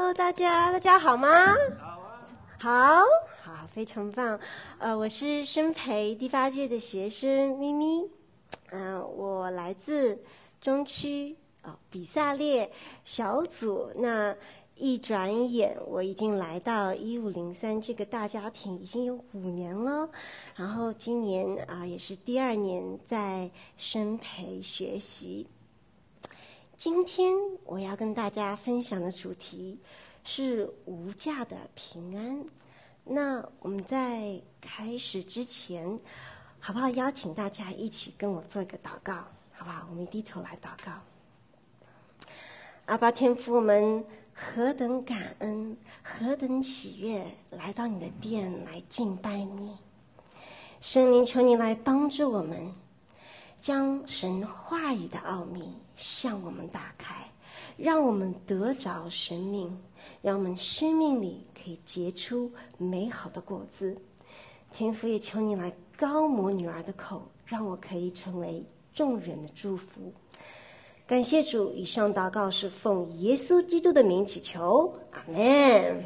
Hello， 大家好吗？好，非常棒。我是生培第8届的学生咪咪。我来自中区比萨列小组。那一转眼，我已经来到1503这个大家庭已经有5年了。然后今年也是第2年在生培学习。今天我要跟大家分享的主题是无价的平安。那我们在开始之前，好不好邀请大家一起跟我做一个祷告，好不好？我们低头来祷告。阿爸天父，我们何等感恩，何等喜悦，来到你的殿来敬拜你。圣灵，求你来帮助我们，将神话语的奥秘向我们打开，让我们得着生命，让我们生命里可以结出美好的果子。天父，也求你来膏抹女儿的口，让我可以成为众人的祝福。感谢主，以上祷告是奉耶稣基督的名祈求，阿们。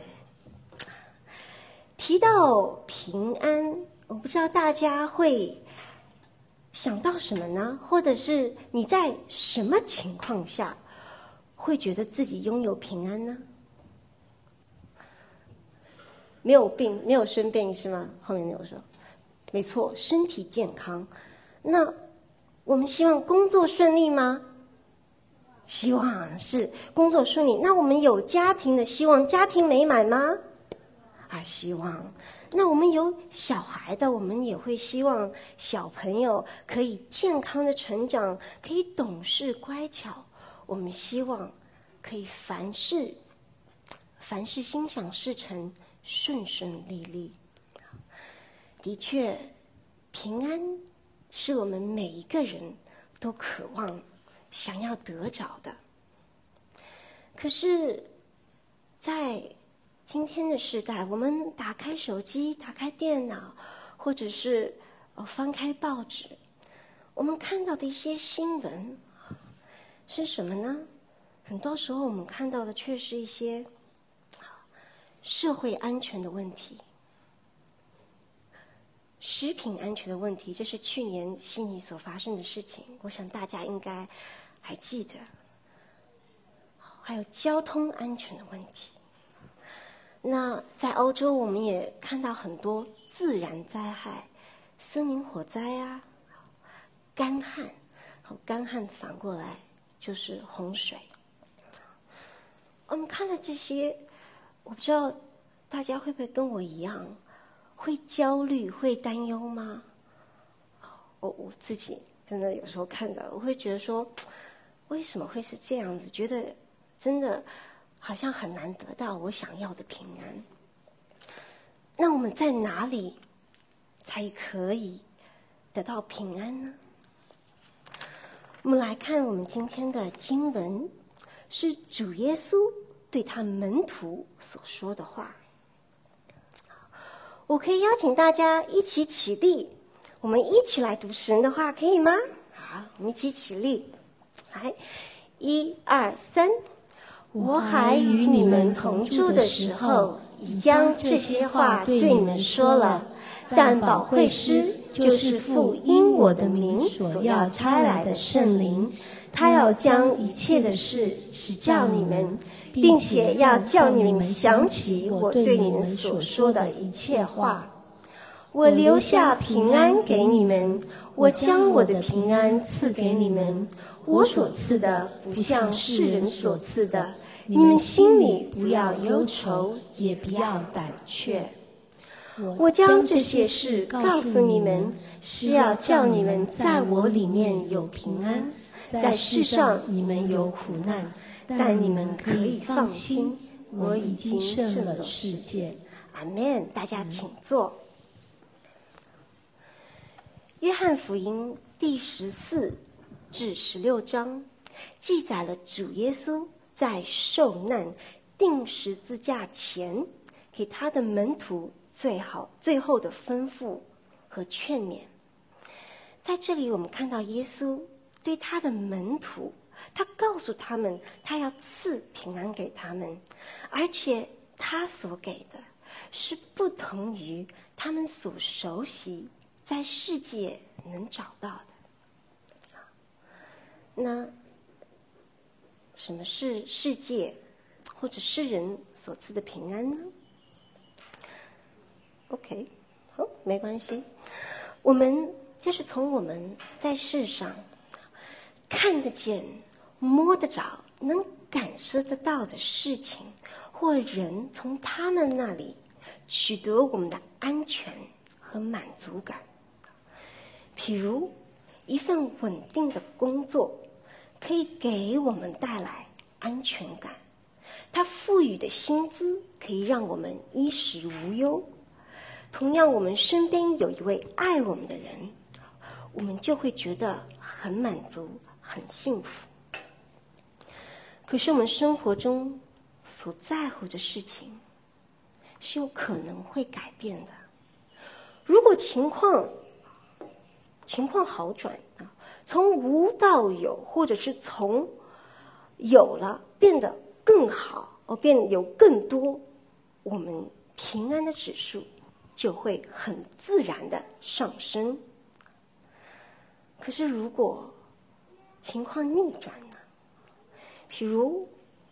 提到平安，我不知道大家会想到什么呢？或者是你在什么情况下会觉得自己拥有平安呢？没有病，没有生病是吗？后面有说，没错，身体健康。那我们希望工作顺利吗？希望是工作顺利。那我们有家庭的希望，家庭美满吗？希望。那我们有小孩的，我们也会希望小朋友可以健康的成长，可以懂事乖巧。我们希望可以凡事心想事成，顺顺利利。的确，平安是我们每一个人都渴望想要得着的。可是在今天的时代，我们打开手机，打开电脑，或者是翻开报纸，我们看到的一些新闻是什么呢？很多时候我们看到的却是一些社会安全的问题，食品安全的问题。这是去年悉尼所发生的事情，我想大家应该还记得。还有交通安全的问题。那在欧洲，我们也看到很多自然灾害，森林火灾干旱。干旱反过来就是洪水。我们看了这些，我不知道大家会不会跟我一样，会焦虑、会担忧吗？我自己真的有时候看到，我会觉得说，为什么会是这样子？觉得真的好像很难得到我想要的平安。那我们在哪里才可以得到平安呢？我们来看我们今天的经文，是主耶稣对他门徒所说的话。我可以邀请大家一起起立，我们一起来读神的话，可以吗？好，我们一起起立，来，1、2、3。我还与你们同住的时候，已将这些话对你们说了，但保惠师就是父因我的名所要差来的圣灵，他要将一切的事指教你们，并且要叫你们想起我对你们所说的一切话。我留下平安给你们，我将我的平安赐给你们，我所赐的不像世人所赐的，你们心里不要忧愁，也不要胆怯。我将这些事告诉你们，是要叫你们在我里面有平安，在世上你们有苦难，但你们可以放心，我已经胜了世界。阿们。大家请坐。约翰福音第14至16章记载了主耶稣在受难钉十字架前给他的门徒最后的吩咐和劝勉。在这里我们看到耶稣对他的门徒他告诉他们，他要赐平安给他们，而且他所给的是不同于他们所熟悉在世界能找到的。那什么是世界或者世人所赐的平安呢？ OK， 好，没关系。我们就是从我们在世上看得见、摸得着、能感受得到的事情或人，从他们那里取得我们的安全和满足感。譬如一份稳定的工作可以给我们带来安全感，它赋予的薪资可以让我们衣食无忧。同样，我们身边有一位爱我们的人，我们就会觉得很满足、很幸福。可是我们生活中所在乎的事情是有可能会改变的。如果情况好转，从无到有，或者是从有了变得更好，变有更多，我们平安的指数就会很自然的上升。可是如果情况逆转呢？譬如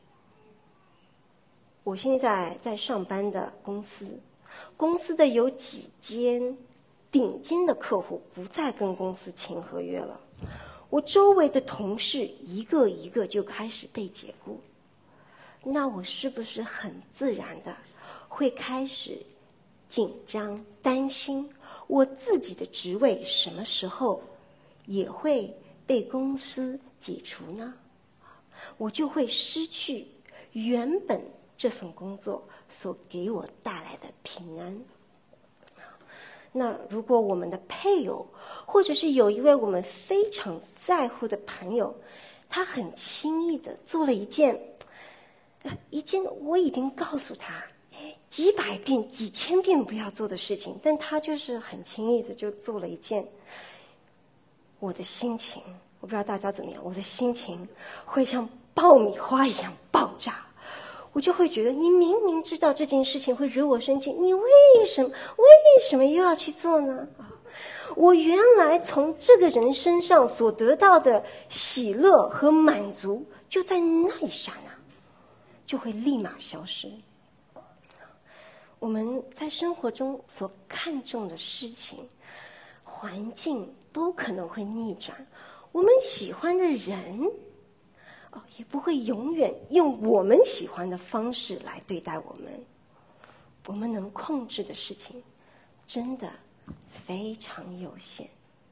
我现在在上班的公司的有几间顶尖的客户不再跟公司签合约了，我周围的同事一个一个就开始被解雇，那我是不是很自然的会开始紧张担心我自己的职位什么时候也会被公司解除呢？我就会失去原本这份工作所给我带来的平安。那如果我们的配偶，或者是有一位我们非常在乎的朋友，他很轻易的做了一件我已经告诉他几百遍、几千遍不要做的事情，但他就是很轻易的就做了一件，我的心情，我不知道大家怎么样，我的心情会像爆米花一样爆炸。我就会觉得，你明明知道这件事情会惹我生气，你为什么又要去做呢？我原来从这个人身上所得到的喜乐和满足，就在那一刹那就会立马消失。我们在生活中所看重的事情、环境都可能会逆转，我们喜欢的人也不会永远用我们喜欢的方式来对待我们。我们能控制的事情真的非常有限。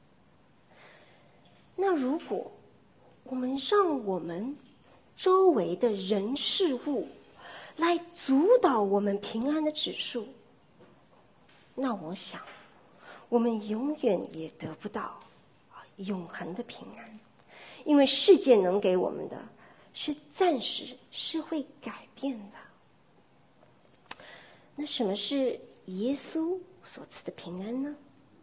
那如果我们让我们周围的人事物来主导我们平安的指数，那我想我们永远也得不到永恒的平安。因为世界能给我们的是暂时，是会改变的。那什么是耶稣所赐的平安呢？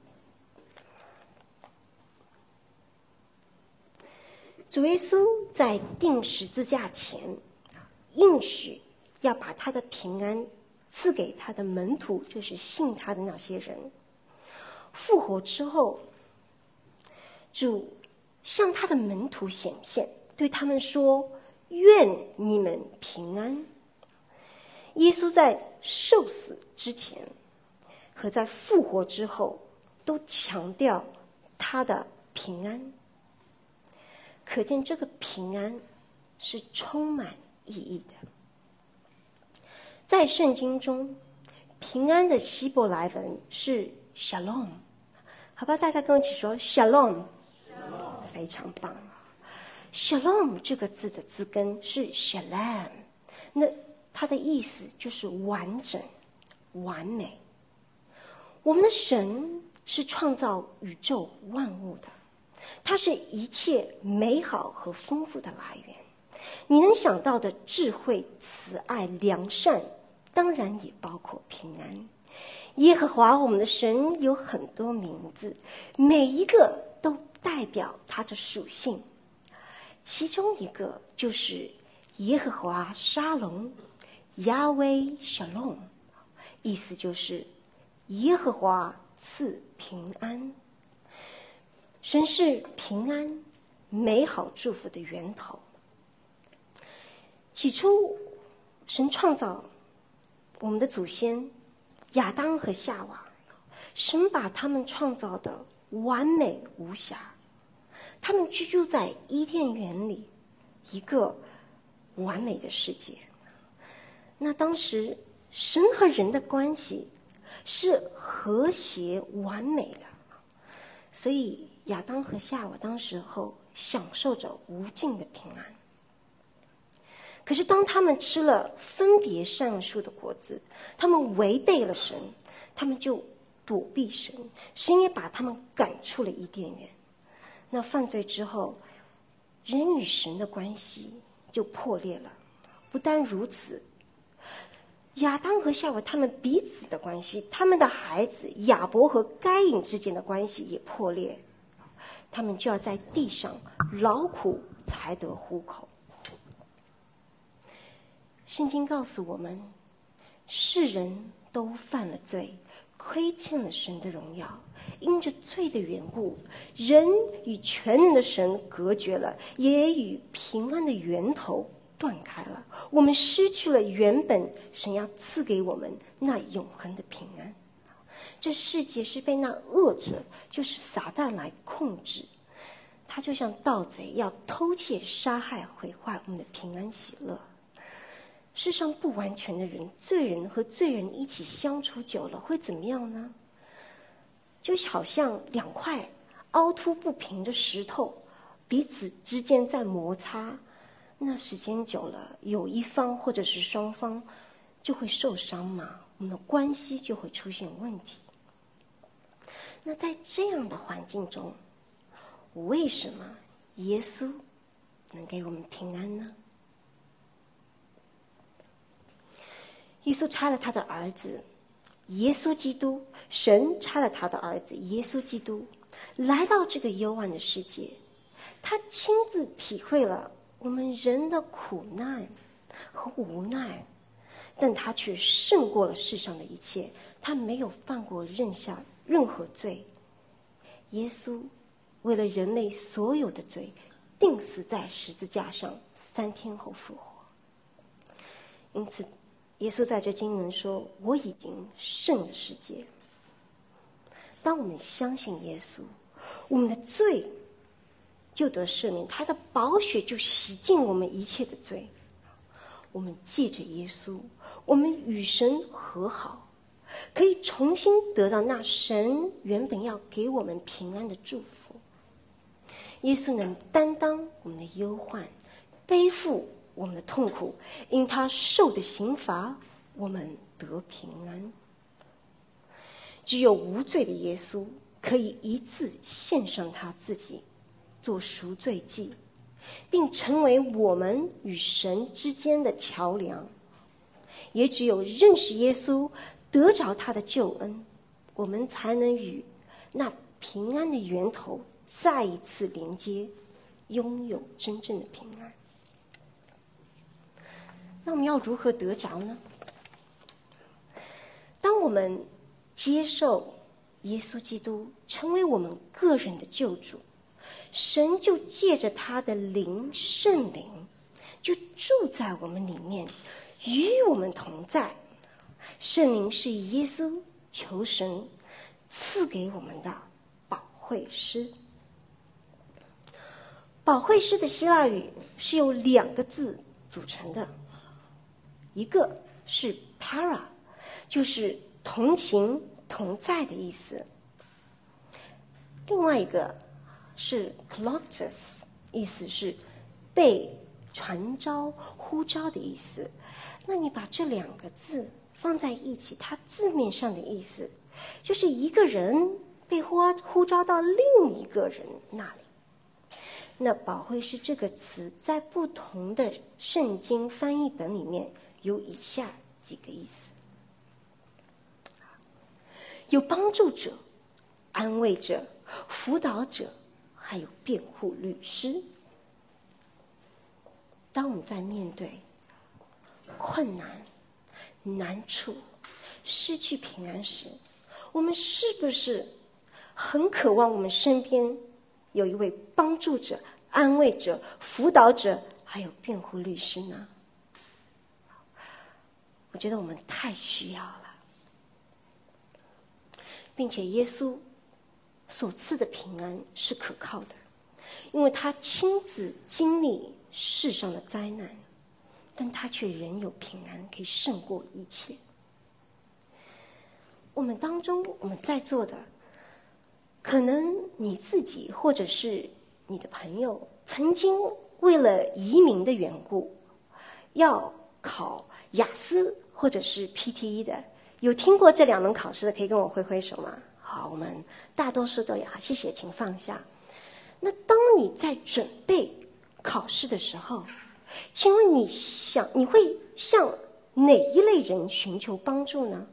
主耶稣在钉十字架前应许要把他的平安赐给他的门徒，就是信他的那些人。复活之后，主向他的门徒显现，对他们说：愿你们平安。耶稣在受死之前和在复活之后都强调他的平安，可见这个平安是充满意义的。在圣经中，平安的希伯来文是 shalom， 好吧，大家跟我一起说 shalom， 非常棒。shalom 这个字的字根是 shalom， 那它的意思就是完整、完美。我们的神是创造宇宙万物的，它是一切美好和丰富的来源。你能想到的智慧、慈爱、良善，当然也包括平安。耶和华我们的神有很多名字，每一个都代表他的属性。 其中一个就是耶和华沙龙 Yahweh Shalom， 意思就是耶和华赐平安。神是平安美好祝福的源头。起初神创造我们的祖先亚当和夏娃，神把他们创造的完美无瑕，他们居住在伊甸园里，一个完美的世界。那当时神和人的关系是和谐完美的，所以亚当和夏娃当时候享受着无尽的平安。可是当他们吃了分别善恶树的果子，他们违背了神，他们就躲避神，神也把他们赶出了伊甸园。那犯罪之后，人与神的关系就破裂了。不但如此，亚当和夏娃他们彼此的关系，他们的孩子亚伯和该隐之间的关系也破裂，他们就要在地上劳苦才得糊口。圣经告诉我们，世人都犯了罪，亏欠了神的荣耀，因着罪的缘故，人与全能的神隔绝了，也与平安的源头断开了。我们失去了原本神要赐给我们那永恒的平安。这世界是被那恶者，就是撒旦来控制，他就像盗贼，要偷窃、杀害、毁坏我们的平安喜乐。世上不完全的人，罪人和罪人一起相处久了会怎么样呢？就好像两块凹凸不平的石头彼此之间在摩擦，那时间久了，有一方或者是双方就会受伤嘛，我们的关系就会出现问题。那在这样的环境中，为什么耶稣能给我们平安呢？耶稣差了他的儿子耶稣基督，神差了他的儿子耶稣基督来到这个幽暗的世界，他亲自体会了我们人的苦难和无奈，但他却胜过了世上的一切，他没有犯过任何罪。耶稣为了人类所有的罪，钉死在十字架上，3天后复活。因此耶稣在这经文说，我已经胜了世界。当我们相信耶稣，我们的罪就得赦免，他的宝血就洗净我们一切的罪。我们借着耶稣，我们与神和好，可以重新得到那神原本要给我们平安的祝福。耶稣能担当我们的忧患，背负我们的痛苦，因他受的刑罚，我们得平安。只有无罪的耶稣可以一次献上他自己做赎罪祭，并成为我们与神之间的桥梁。也只有认识耶稣，得着他的救恩，我们才能与那平安的源头再一次连接，拥有真正的平安。那我们要如何得着呢？当我们接受耶稣基督成为我们个人的救主，神就借着他的灵，圣灵就住在我们里面，与我们同在。圣灵是耶稣求神赐给我们的保惠师。保惠师的希腊语是由2个字组成的，一个是 para， 就是同行同在的意思，另外一个是 kloktos， 意思是被传召呼召的意思。那你把这2个字放在一起，它字面上的意思就是一个人被呼召到另一个人那里。那保惠师这个词在不同的圣经翻译本里面有以下几个意思：有帮助者、安慰者、辅导者，还有辩护律师。 当我们在面对困难、难处、失去平安时，我们是不是很渴望我们身边有一位帮助者、安慰者、辅导者，还有辩护律师呢？我觉得我们太需要了，并且耶稣所赐的平安是可靠的，因为他亲自经历世上的灾难，但他却仍有平安，可以胜过一切。我们当中，我们在座的，可能你自己或者是你的朋友，曾经为了移民的缘故，要考雅思或者是 PTE 的，有听过这2门考试的，可以跟我挥挥手吗？好，我们大多数都有。好，谢谢，请放下。那当你在准备考试的时候，请问你会向哪一类人寻求帮助呢？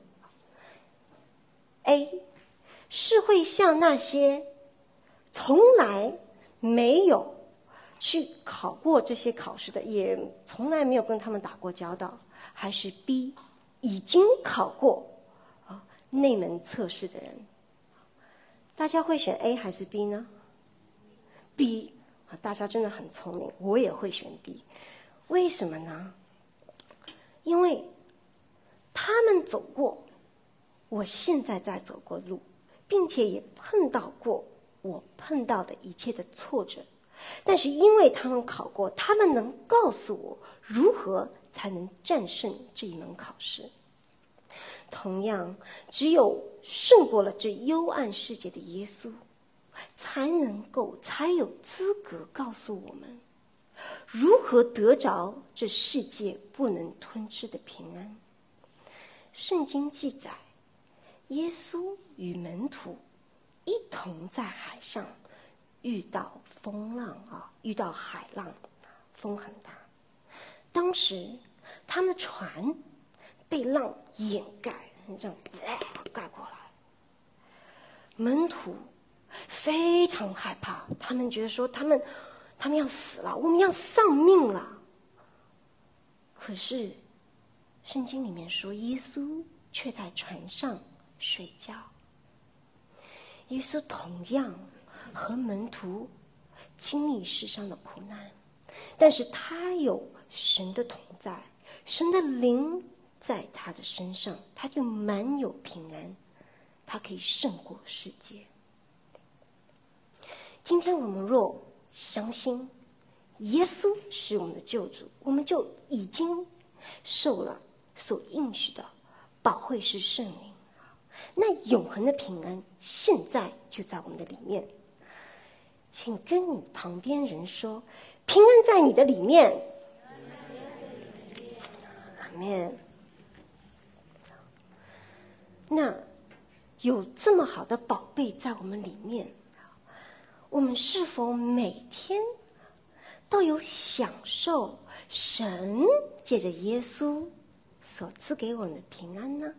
A 是会向那些从来没有去考过这些考试的，也从来没有跟他们打过交道，还是 B 已经考过那门测试的人？大家会选 A 还是 B 呢？ B， 大家真的很聪明，我也会选 B。 为什么呢？因为他们走过我现在在走过路，并且也碰到过我碰到的一切的挫折，但是因为他们考过，他们能告诉我如何才能战胜这一门考试。同样，只有胜过了这幽暗世界的耶稣，才有资格告诉我们如何得着这世界不能吞吃的平安。圣经记载，耶稣与门徒一同在海上遇到风浪遇到海浪，风很大。当时他们的船被浪掩盖，这样盖过来。门徒非常害怕，他们觉得说他们要死了，我们要丧命了。可是圣经里面说，耶稣却在船上睡觉。耶稣同样和门徒经历世上的苦难，但是他有神的同在，神的灵在他的身上，他就满有平安，他可以胜过世界。今天我们若相信耶稣是我们的救主，我们就已经受了所应许的保惠师圣灵，那永恒的平安现在就在我们的里面。请跟你旁边人说，平安在你的里面。阿们。那有这么好的宝贝在我们里面，我们是否每天都有享受神借着耶稣所赐给我们的平安呢？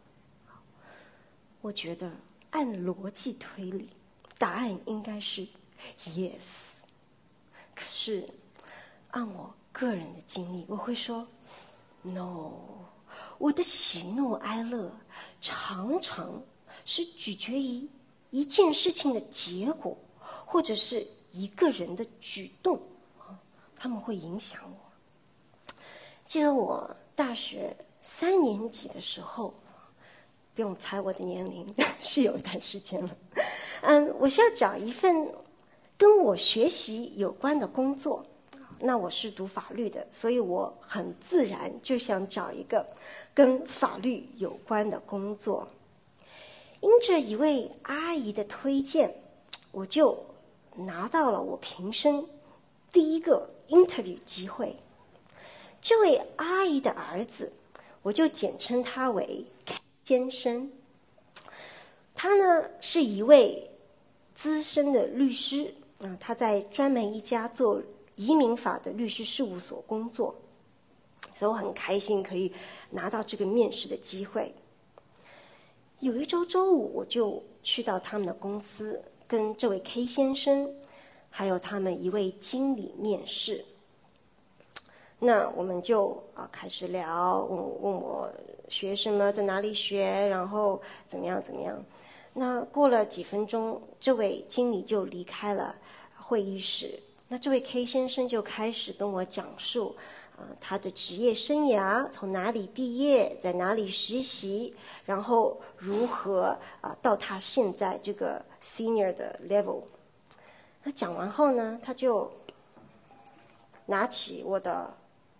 我觉得按逻辑推理，答案应该是 yes。 可是按我个人的经历，我会说 no。 我的喜怒哀乐常常是取决于一件事情的结果，或者是一个人的举动，他们会影响我。记得我大学3年级的时候，不用猜我的年龄，是有一段时间了。我是要找一份跟我学习有关的工作。那我是读法律的，所以我很自然就想找一个跟法律有关的工作。因着一位阿姨的推荐，我就拿到了我平生第一个 interview 机会。这位阿姨的儿子，我就简称他为 K 先生。他呢是一位资深的律师，他在专门一家做移民法的律师事务所工作，所以我很开心可以拿到这个面试的机会。有一周周五，我就去到他们的公司，跟这位 K 先生还有他们一位经理面试。 那我们就开始聊，问我学什么，在哪里学，然后怎么样怎么样。那过了几分钟，这位经理就离开了会议室。那这位 K 先生就开始跟我讲述他的职业生涯，从哪里毕业，在哪里实习，然后如何到他现在这个 senior 的 level。那讲完后呢，他就拿起我的，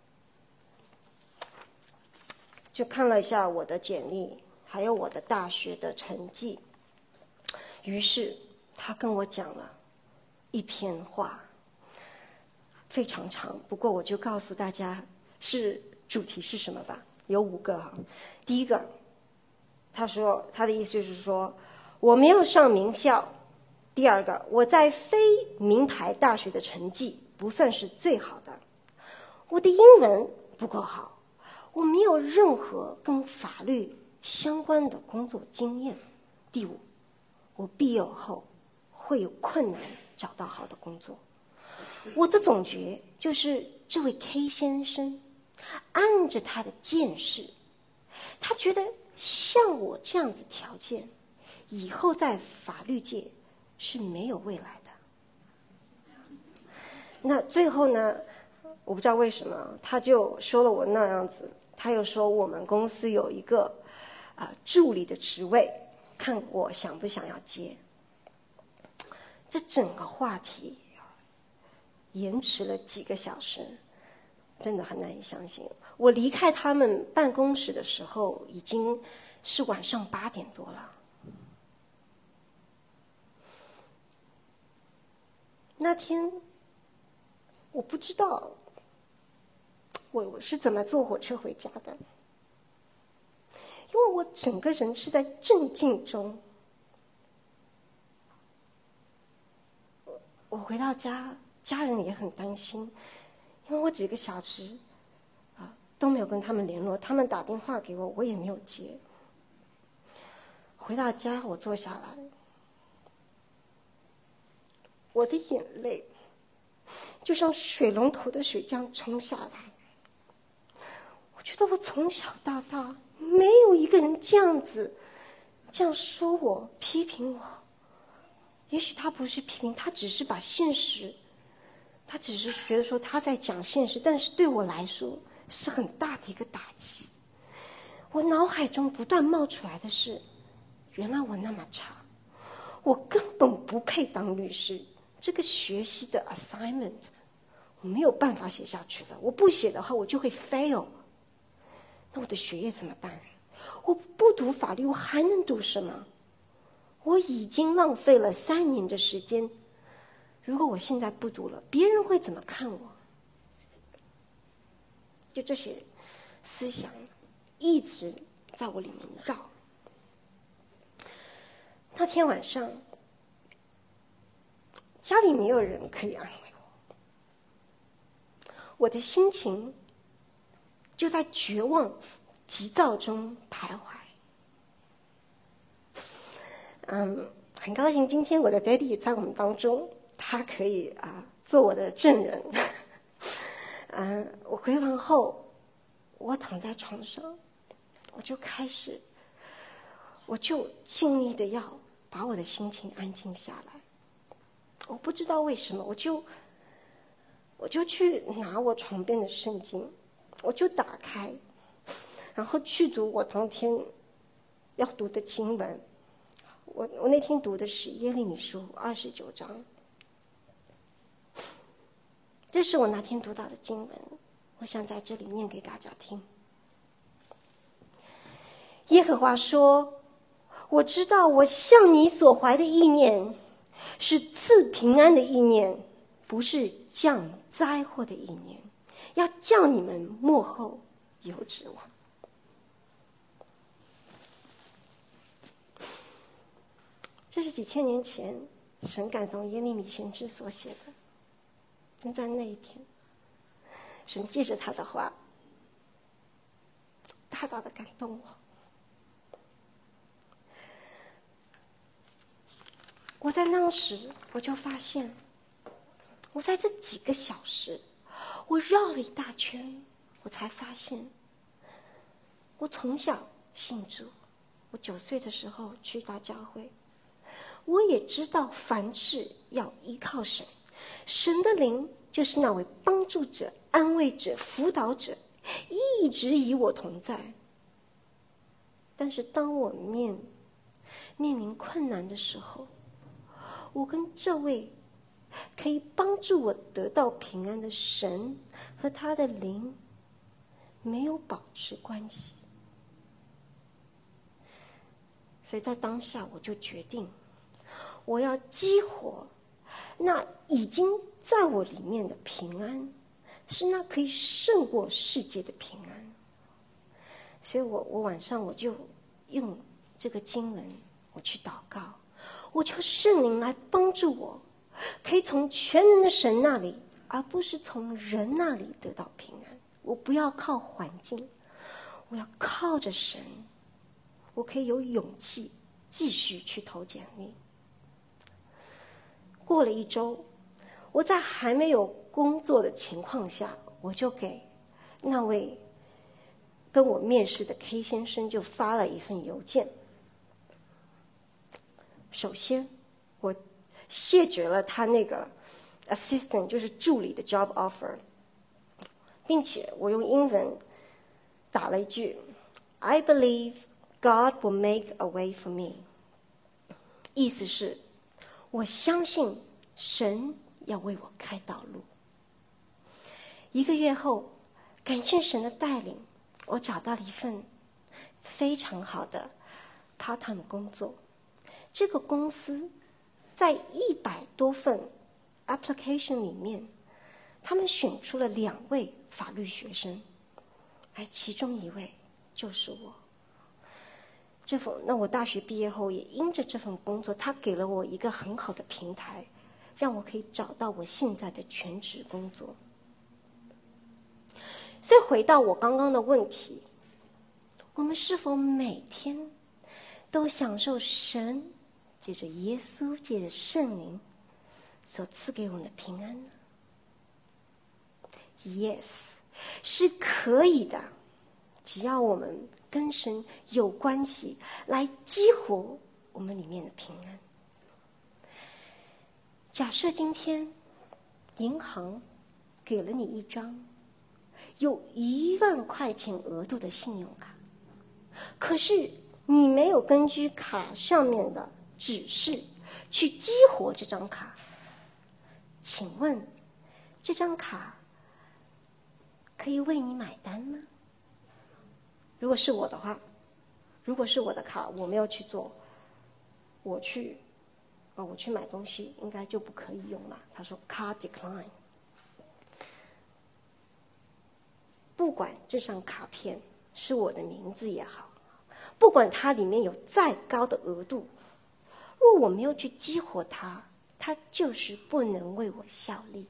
就看了一下我的简历，还有我的大学的成绩。于是他跟我讲了一篇话，非常长，不过我就告诉大家主题是什么吧，有5个哈。第一个，他说他的意思就是说我没有上名校。第二个，我在非名牌大学的成绩不算是最好的。我的英文不够好，我没有任何跟法律相关的工作经验。第5，我毕业后会有困难找到好的工作。我的总结就是，这位 K 先生按着他的见识，他觉得像我这样子条件，以后在法律界是没有未来的。那最后呢，我不知道为什么，他就说了我那样子，他又说我们公司有一个助理的职位，看我想不想要接。这整个话题延迟了几个小时，真的很难以相信。我离开他们办公室的时候，已经是晚上8点多了。那天我不知道我是怎么坐火车回家的，因为我整个人是在震惊中。我回到家，家人也很担心，因为我几个小时都没有跟他们联络，他们打电话给我，我也没有接。回到家，我坐下来，我的眼泪就像水龙头的水这样冲下来。我觉得我从小到大没有一个人这样说我，批评我。也许他不是批评，他只是把现实，他只是觉得说他在讲现实，但是对我来说是很大的一个打击。我脑海中不断冒出来的是，原来我那么差，我根本不配当律师。这个学习的 assignment 我没有办法写下去了，我不写的话我就会 fail。那我的学业怎么办？我不读法律，我还能读什么？我已经浪费了3年的时间，如果我现在不读了，别人会怎么看我？就这些思想一直在我里面绕。那天晚上，家里没有人可以安慰我，我的心情就在绝望、急躁中徘徊。很高兴今天我的 daddy 在我们当中，他可以做我的证人。我回完后，我躺在床上，我就尽力的要把我的心情安静下来。我不知道为什么，我就去拿我床边的圣经，我就打开，然后去读我当天要读的经文。我那天读的是耶利米书29章，这是我那天读到的经文，我想在这里念给大家听。耶和华说，我知道我向你所怀的意念是赐平安的意念，不是降灾祸的意念，要叫你们末后有指望。这是几千年前神感动耶利米先知所写的。正在那一天，神借着他的话大大的感动我。我在当时我就发现，我在这几个小时我绕了一大圈，我才发现，我从小信主，我9岁的时候去大教会，我也知道凡事要依靠神，神的灵就是那位帮助者、安慰者、辅导者，一直与我同在。但是当我面临困难的时候，我跟这位可以帮助我得到平安的神和他的灵没有保持关系。所以在当下我就决定，我要激活那已经在我里面的平安，是那可以胜过世界的平安。所以我晚上我就用这个经文我去祷告，我求圣灵来帮助我，可以从全能的神那里，而不是从人那里得到平安。我不要靠环境，我要靠着神，我可以有勇气继续去投简历。过了1周，我在还没有工作的情况下，我就给那位跟我面试的 K 先生就发了一份邮件。首先，我谢绝了他那个 assistant 就是助理的 job offer， 并且我用英文打了一句 I believe God will make a way for me， 意思是我相信神要为我开道路。1个月后，感谢神的带领，我找到了一份非常好的 part-time 工作。这个公司在100多份 application 里面，他们选出了2位法律学生，而其中1位就是我。那我大学毕业后也因着这份工作，他给了我一个很好的平台，让我可以找到我现在的全职工作。所以回到我刚刚的问题，我们是否每天都享受神借着耶稣、借着圣灵所赐给我们的平安呢？ Yes， 是可以的，只要我们跟神有关系，来激活我们里面的平安。假设今天银行给了你一张有1万块钱额度的信用卡，可是你没有根据卡上面的指示去激活这张卡，请问这张卡可以为你买单吗？如果是我的卡，我没有去做，我去买东西，应该就不可以用了。他说 Card decline。不管这张卡片是我的名字也好，不管它里面有再高的额度，若我没有去激活它，它就是不能为我效力。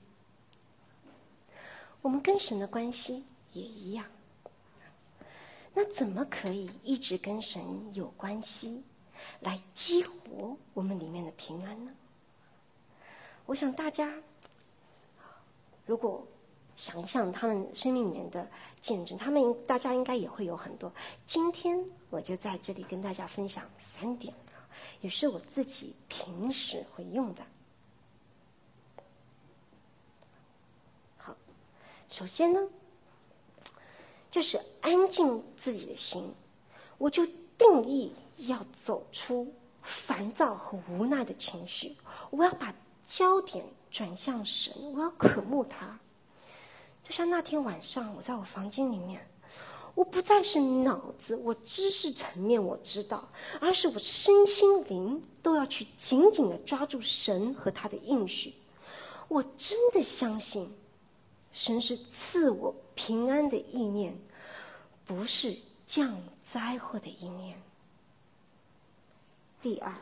我们跟神的关系也一样，那怎么可以一直跟神有关系，来激活我们里面的平安呢？我想大家如果想一想他们生命里面的见证，大家应该也会有很多。今天我就在这里跟大家分享3点，也是我自己平时会用的。好，首先呢，就是安静自己的心，我就定义要走出烦躁和无奈的情绪，我要把焦点转向神，我要渴慕他。就像那天晚上我在我房间里面，我不再是脑子我知识层面我知道，而是我身心灵都要去紧紧地抓住神和他的应许。我真的相信神是赐我平安的意念，不是降灾祸的意念。第2，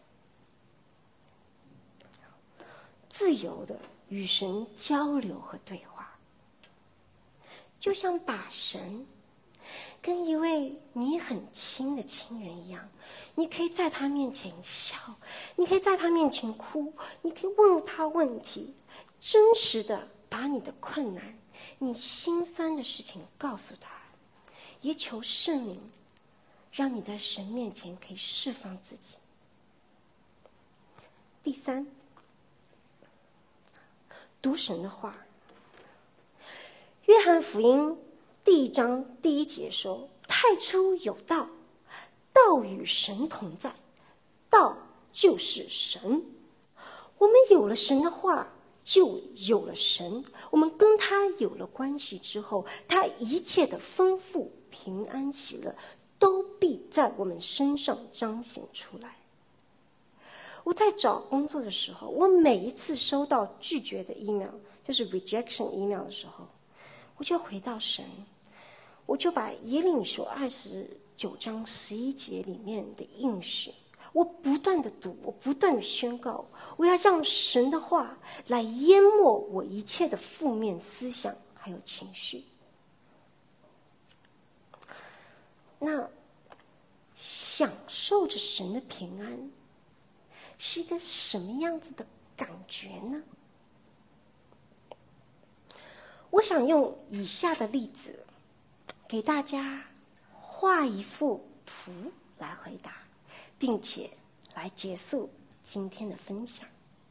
自由的与神交流和对话，就像把神跟一位你很亲的亲人一样，你可以在他面前笑，你可以在他面前哭，你可以问他问题，真实的把你的困难你心酸的事情告诉他，也求圣灵让你在神面前可以释放自己。第三，读神的话。约翰福音第1章第1节说：太初有道，道与神同在，道就是神。我们有了神的话，就有了神。我们跟他有了关系之后，他一切的丰富、平安、喜乐都必在我们身上彰显出来。我在找工作的时候，我每一次收到拒绝的 email， 就是 rejection email 的时候，我就回到神，我就把耶利米书29章11节里面的应许，我不断的读，我不断的宣告，我要让神的话来淹没我一切的负面思想还有情绪。那享受着神的平安是一个什么样子的感觉呢？我想用以下的例子给大家画一幅图来回答，并且来结束今天的分享。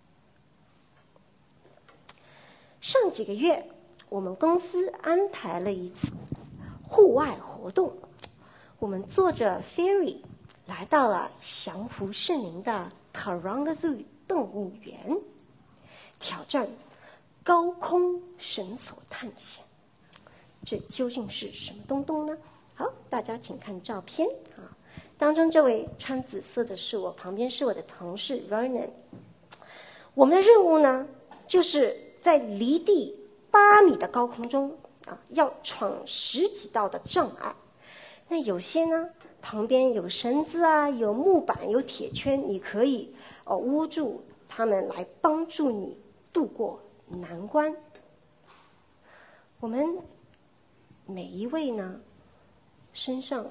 上几个月，我们公司安排了一次户外活动，我们坐着 ferry 来到了降服圣灵的 Taronga Zoo 动物园，挑战高空绳索探险。这究竟是什么东东呢？好，大家请看照片啊。当中这位穿紫色的是我，旁边是我的同事 Vernon。我们的任务呢，就是在离地8米的高空中啊，要闯10几道的障碍。那有些呢，旁边有绳子啊，有木板，有铁圈，你可以捂住它们来帮助你度过难关。我们每一位呢，身上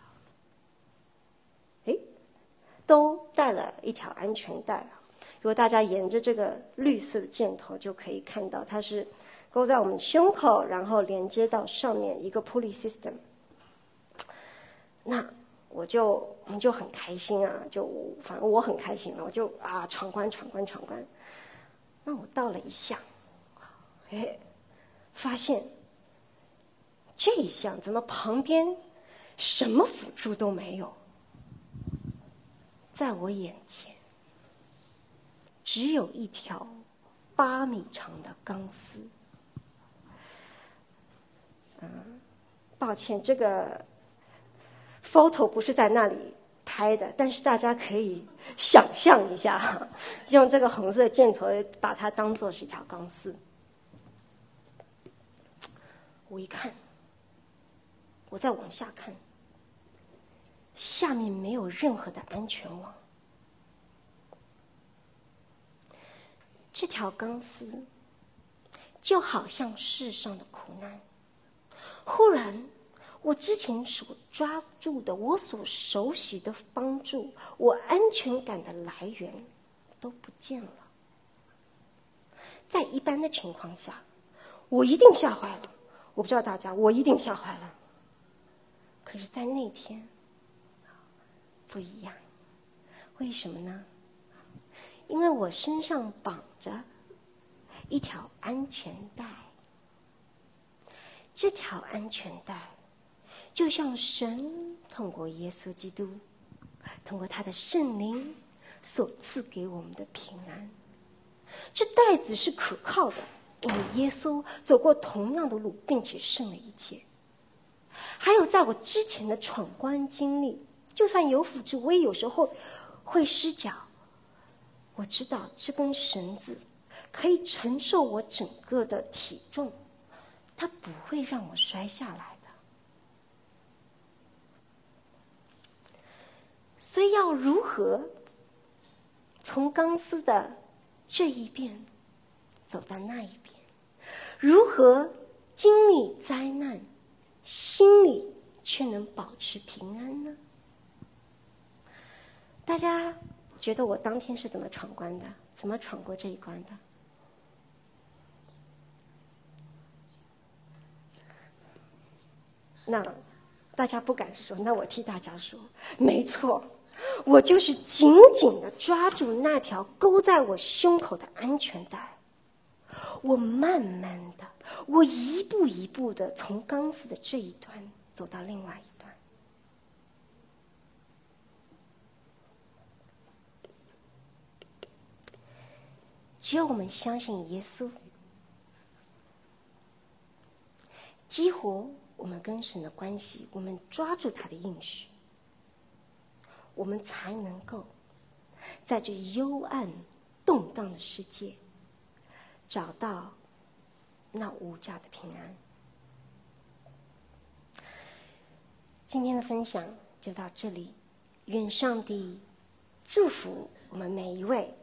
都带了一条安全带。如果大家沿着这个绿色的箭头就可以看到，它是勾在我们胸口，然后连接到上面一个 pulley system。那我们就很开心啊，反正我很开心了，我就闯关。那我到了一项，发现这一项怎么旁边什么辅助都没有，在我眼前只有一条8米长的钢丝。抱歉，这个 photo 不是在那里拍的，但是大家可以想象一下，用这个红色的箭头把它当作是一条钢丝。我一看，我再往下看，下面没有任何的安全网。这条钢丝就好像世上的苦难，忽然我之前所抓住的，我所熟悉的帮助，我安全感的来源都不见了。在一般的情况下，我一定吓坏了，我不知道大家，我一定吓坏了。可是在那天不一样，为什么呢？因为我身上绑着一条安全带，这条安全带就像神通过耶稣基督，通过他的圣灵所赐给我们的平安。这带子是可靠的，因为耶稣走过同样的路，并且胜了一切。还有在我之前的闯关经历，就算有辅助，我也有时候会失脚。我知道这根绳子可以承受我整个的体重，它不会让我摔下来的。所以要如何从钢丝的这一边走到那一边，如何经历灾难，心里却能保持平安呢？大家觉得我当天是怎么闯关的？怎么闯过这一关的？ 那大家不敢说，那我替大家说，没错，我就是紧紧地抓住那条勾在我胸口的安全带，我慢慢的，我一步一步的从钢丝的这一端走到另外一端。只有我们相信耶稣，激活我们跟神的关系，我们抓住他的应许，我们才能够在这幽暗动荡的世界找到那无价的平安。今天的分享就到这里，愿上帝祝福我们每一位。